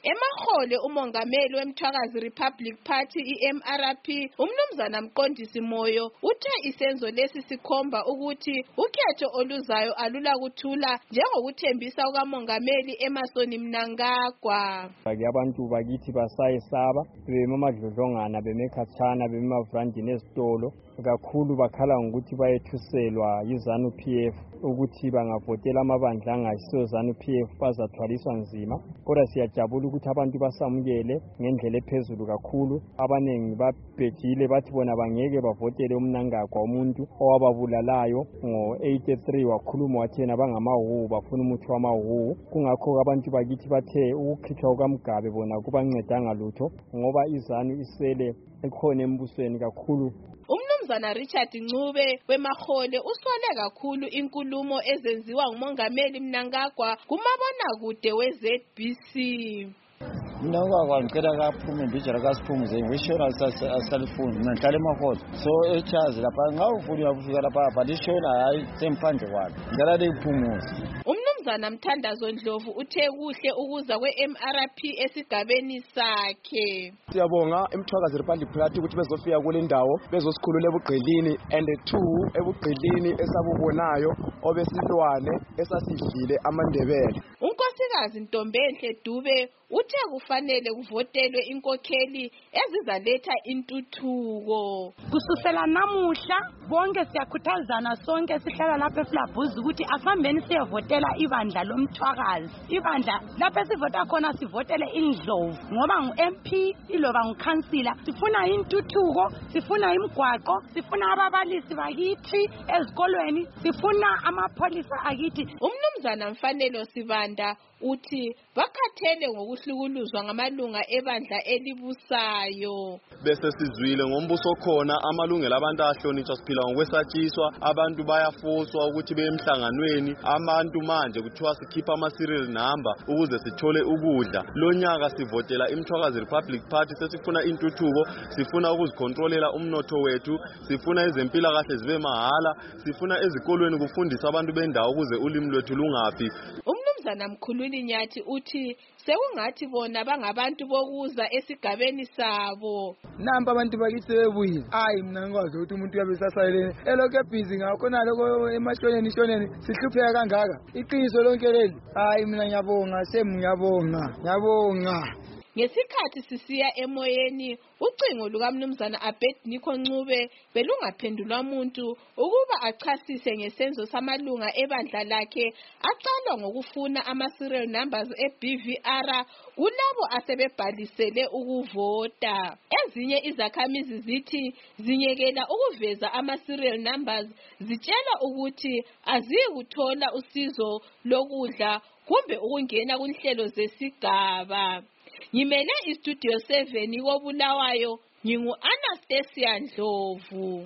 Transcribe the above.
Emahole umongameli weMthwakazi Republic Party iMRP umnumzana Mqondisi Moyo uthe isenzo lesi sikhomba ukuthi ukhetho oluzayo alula kuthula njengokuthembisa ukamongameli Emmerson Mnangagwa. Abantu bakithi basayesaba bemamadlodlongana bemekhatshana bemavurandini ezitolo kakhulu bakhala ngokuthi bayethuselwa yiZanu PF ukuthi bangavotela amabandla angasiyo ZANU PF bazathwaliswa nzima. Kodwa siyajabula ukuthi abantu basamukele ngendlela ephezulu kakhulu. Abanengi babhejile bathi bona bangeke bavotele uMnangagwa umuntu owababulalayo ngo-83 wakhuluma wathena bangamahuhu bafuna umuthi wamahuhu. Kungakho abantu bakithi bathe ukukhitshwa kukaMgabe bona kubancedanga lutho ngoba iZANU isele ekhona embusweni kakhulu. Umnumzana Richard Ncube wemahole usole kakhulu inkulumo ezenziwa ngumongameli Mnangagwa kumabonakude weZBC. Mnangagwa ngicela kaphume mbijela kasiphumuze ngishona asalifuni ngihlala emahole so echazi lapha ngawufuna ukufika lapha balishona hayi semphandle kwalo ngicela liphumuze. Umnumzana Mthandazo Ndlovu uthe kuhle ukuza kweMRP esigabeni sakhe. Siyabonga eMthwakazi Republic Party ukuthi bezofika kule ndawo bezosikhulula ebugqilini and 2 ebugqilini esabubonayo obesilwane esasidlile amandebele. Unkosikazi Ntombenhle Dube uthe kufanele kuvotelwe inkokheli ezizaletha intuthuko. Kususela namuhla bonke siyakhuthazana sonke sihlala lapha esilabhuza ukuthi asihambeni siyevotela ibandla lomthwakazi. Ibandla lapha esivota khona sivotele iNdlovu ngoba ngu-MP iloba ngukhansila. Sifuna intuthuko, sifuna imigwaqo, sifuna ababalisi bakithi ezikolweni, sifuna amapholisa akithi. Umnumzana Mfanelo Sibanda uthi bakhathele ngokuhlukuluzwa ngamalunga ebandla elibusayo. Bese sizwile ngombuso khona amalungelo abantu ahlonitshwa siphila ngokwesatshiswa abantu bayafoswa ukuthi beyemhlanganweni abantu manje kuthiwa sikhipha ama-serial number ukuze sithole ukudla. Lonyaka sivotela iMthwakazi Republic Party sesifuna intuthuko, sifuna ukuzikontrolela umnotho wethu, sifuna ezempilakahle zibe mahala, sifuna ezikolweni kufundisa abantu bendawo ukuze ulimi lwethu lungafi. Umnumzana Mkhululi Nyathi uthi sekungathi bona bangabantu bokuza esigabeni sabo. Namba abantu bakithi sebuyile. Mina ngikwazi ukuthi umuntu uyabe sasayelene elokho ebhizi ngakho naloko emashoneni sihlupheka kangaka. Iqiniso lonke leli. Mina ngiyabonga ngiyabonga. Ngesikhathi sisiya emoyeni ucingo lukaMnumzana Abednego Ncube belungaphendulwa umuntu ukuba achasise ngesenzo samalunga ebandla lakhe aqalwa ngokufuna ama-serial numbers eBVR kulabo asebebhalisele ukuvota. Ezinye izakhamizi zithi zinyekela ukuveza ama-serial numbers zitshela ukuthi azikuthola usizo lokudla kumbe ukungena kunhlelo zesigaba. Ngimele iStudio 7 koBulawayo, ngingu-Anastasia Ndlovu.